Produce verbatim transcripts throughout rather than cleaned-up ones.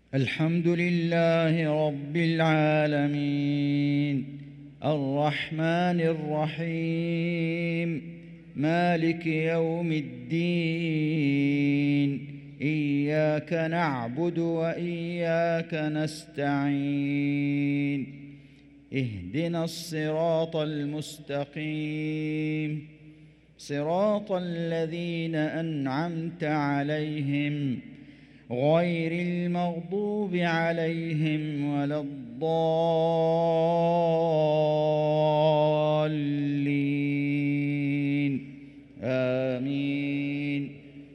الحمد لله رب العالمين الرحمن الرحيم مالك يوم الدين إياك نعبد وإياك نستعين اهدنا الصراط المستقيم صراط الذين أنعمت عليهم غير المغضوب عليهم ولا الضالين آمين.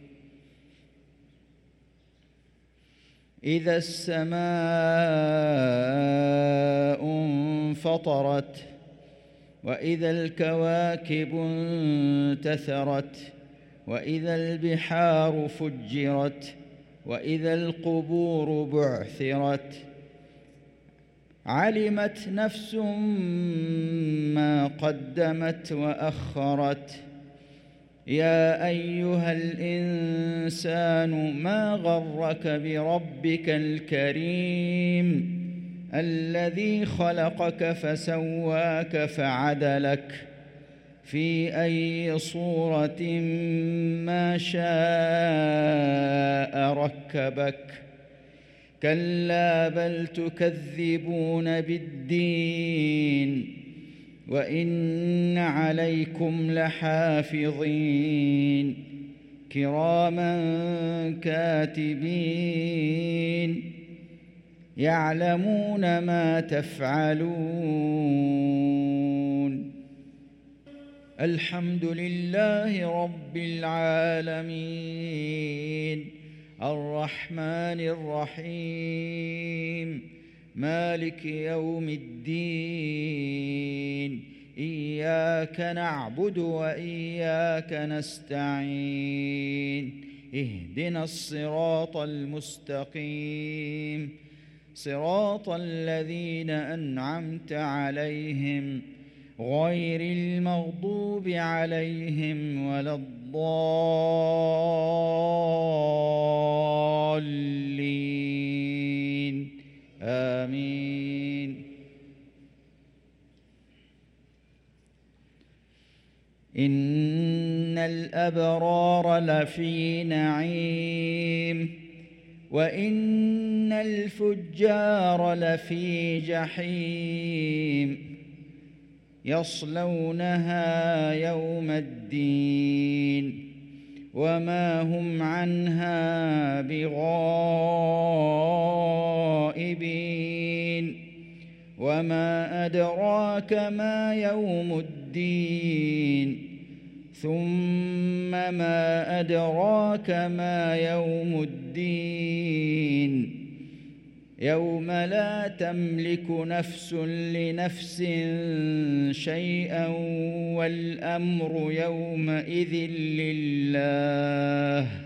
إذا السماء انفطرت وإذا الكواكب انتثرت وإذا البحار فجرت وإذا القبور بعثرت علمت نفس ما قدمت وأخرت يا أيها الإنسان ما غرك بربك الكريم الذي خلقك فسواك فعدلك في أي صورة ما شاء ركبك كلا بل تكذبون بالدين وإن عليكم لحافظين كراما كاتبين يعلمون ما تفعلون. الحمد لله رب العالمين الرحمن الرحيم مالك يوم الدين إياك نعبد وإياك نستعين اهدنا الصراط المستقيم صراط الذين أنعمت عليهم غير المغضوب عليهم ولا الضالين آمين. إن الأبرار لفي نعيم وإن الفجار لفي جحيم يصلونها يوم الدين وما هم عنها بغائبين وما أدراك ما يوم الدين ثم ما أدراك ما يوم الدين يوم لا تملك نفس لنفس شيئا والأمر يومئذ لله